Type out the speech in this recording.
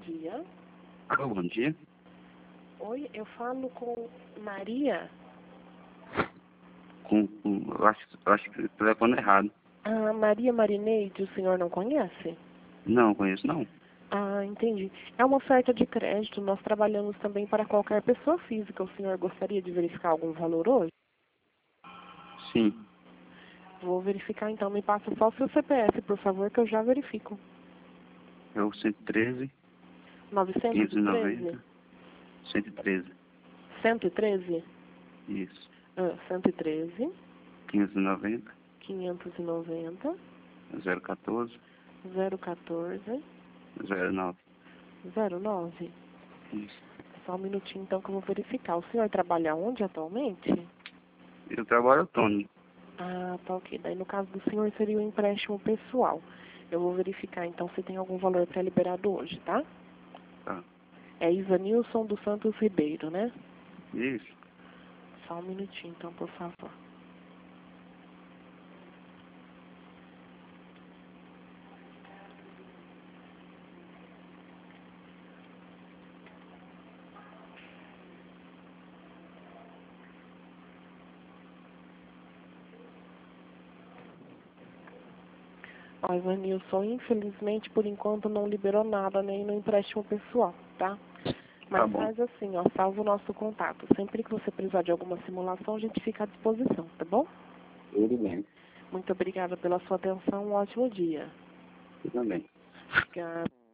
dia. Alô, bom dia. Oi, eu falo com Maria. Eu acho que o telefone é errado. Ah, Maria Marineide, o senhor não conhece? Não, conheço não. Ah, entendi. É uma oferta de crédito. Nós trabalhamos também para qualquer pessoa física. O senhor gostaria de verificar algum valor hoje? Sim. Vou verificar então. Me passa só o seu CPF, por favor, que eu já verifico. É o 113, 913? 590, 113. 113? Isso. 113, 590, 590, 014, 014, 09. 09. Isso. Só um minutinho então que eu vou verificar. O senhor trabalha onde atualmente? Eu trabalho autônomo. Ah, tá ok. Daí no caso do senhor seria um empréstimo pessoal. Eu vou verificar então se tem algum valor pré-liberado hoje, tá? Tá. É Ivanilson dos Santos Ribeiro, né? Isso. Só um minutinho então, por favor. Ó, Ivanilson, infelizmente, por enquanto não liberou nada, nem no empréstimo pessoal, tá? Mas Tá bom. faz assim, ó, salva o nosso contato. Sempre que você precisar de alguma simulação, a gente fica à disposição, tá bom? Tudo bem. Muito obrigada pela sua atenção, um ótimo dia. Tudo bem. Obrigada.